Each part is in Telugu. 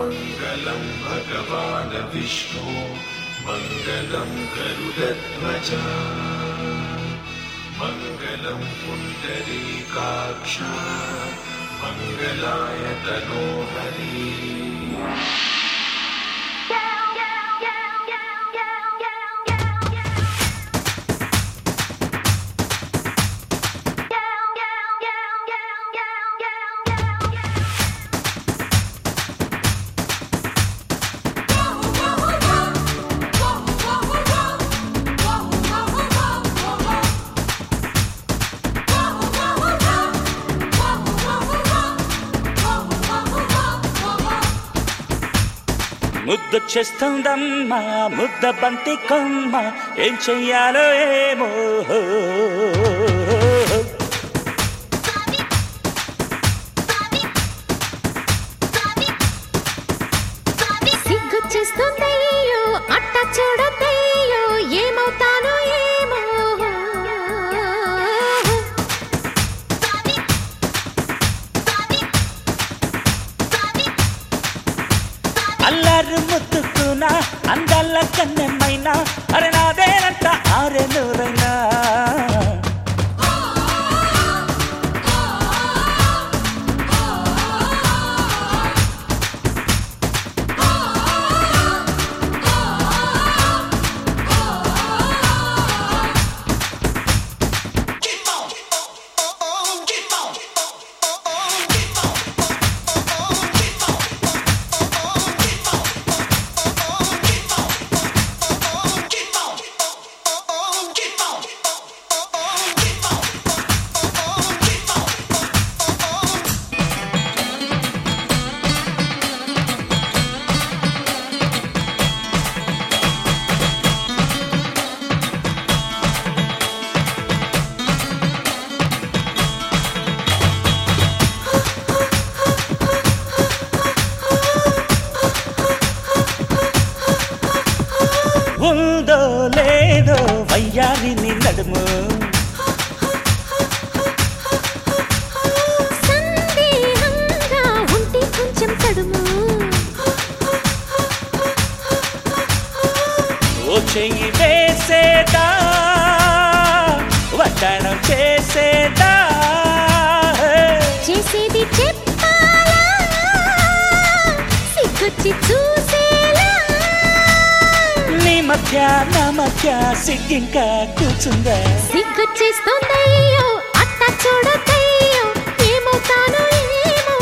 मङ्गलं भगवान् विष्णु मङ्गलं गरुडध्वज मङ्गलं पुण्डरीकाक्ष मङ्गलाय तनोहरि ముద్దొచ్చేస్తుందమ్మా ముద్ద బంతి కొమ్మ ఏం చెయ్యాలో ఏమో సిగ్గొచ్చేస్తుందయ్యో అట్ట చూడొద్దయ్యో ఏమవుతానో ఏమో అల్లారు ముద్దుకున్నా అందాల కన్నెమైనా అరే నాదేనంట ఆరే నూరైనా ఉందో లేదో వయ్యారిని నడుము సందేహంగా ఉంటే కొంచెం తడుము ఓ చెయ్యి వేసేదా వడ్డాణం చేసేదా చేసేది చెప్పాలా సిగ్గొచ్చి చూసేలా నీ మధ్య నా మధ్య సిగ్గింకా కూర్చుందా సిగ్గొచ్చేస్తోందయ్యో అట్ట చూడొద్దయ్యో ఏమవుతానో ఏమో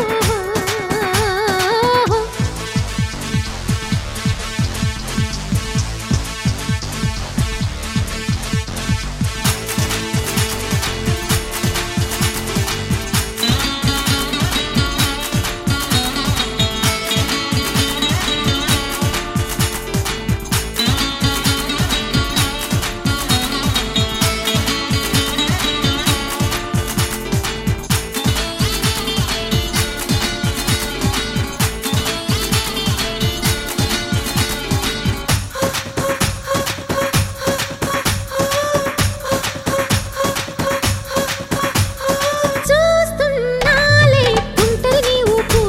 చూస్తున్నాలే కుంటల్ని ఊపు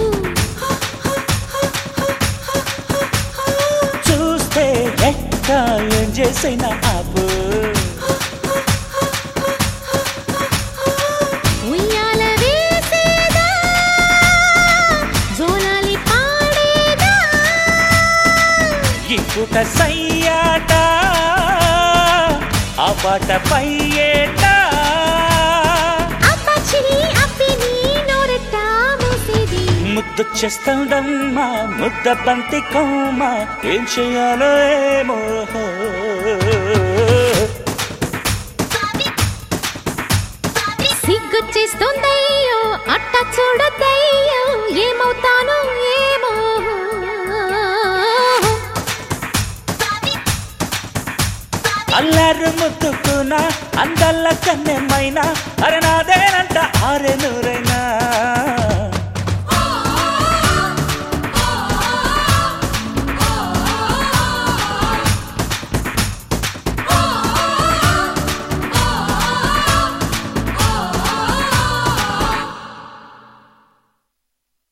చూస్తే ఎక్క ఏం చేసిన ఆపు ఉయ్యాల వేసేదా జోలాలి పాడేదా ఈ పూట సయ్యాట ఆ పాట పై ఏట అప్పచ్చిని అప్పిని నోరెట్ట మూసేది ముద్దొచ్చేస్తుందమ్మా ముద్ద బంతి కొమ్మ ఏం చెయ్యాలో ఏమో సిగ్గొచ్చేస్తోందయ్యో అట్ట చూడొద్దయ్యో ఏమవుతానో ఏమో అల్లారు ముద్దుకున్నా అందాల కన్నెమైనా అరే నాదేనంట ఆరే నూరైనా